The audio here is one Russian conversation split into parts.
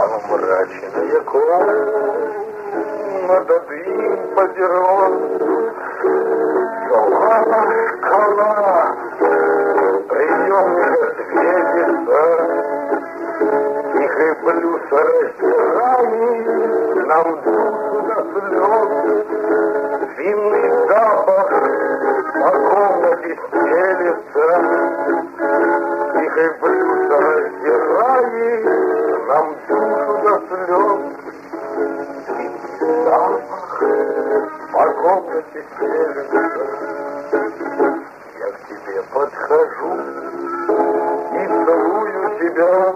Мрачная комната, дым подернет, скала, приемника светится, тихой блюз раздирает нам душу до слез. Винный запах по комнате стелется, тихой блюз раздирает нам душу до слез. Винный запах по комнате стелется. Я к тебе подхожу и целую тебя,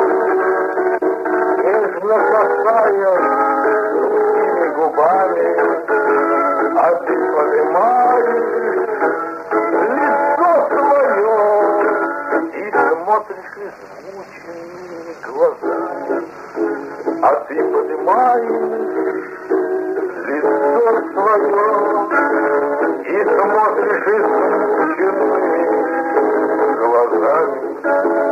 нежно касаясь сухими губами, а ты поднимаешь лицо свое и смотришь измученными глазами, а ты поднимаешь лицо свое и смотришь измученными глазами.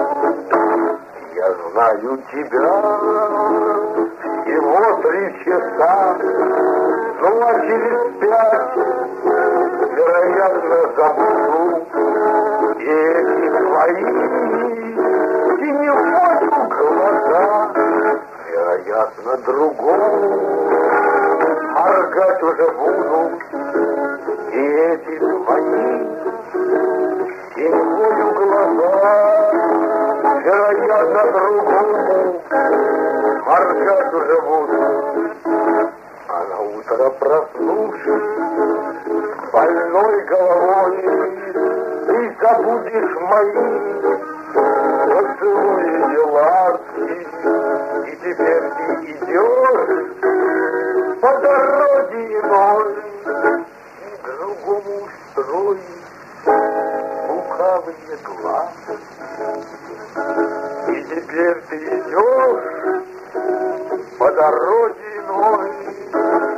Я знаю тебя всего 3 часа, ну а через 5, вероятно, забуду и эти твои синевою глаза. Вероятно, другому моргать уже буду, и эти твои синевою глаза. Вероятно, другому моргать уже буду. А на утро проснувшись с больной головой, ты забудешь мои поцелуи и ласки, и теперь ты идешь по дороге иной, и другому устроишь лукавые глазки. И теперь ты идешь по дороге иной,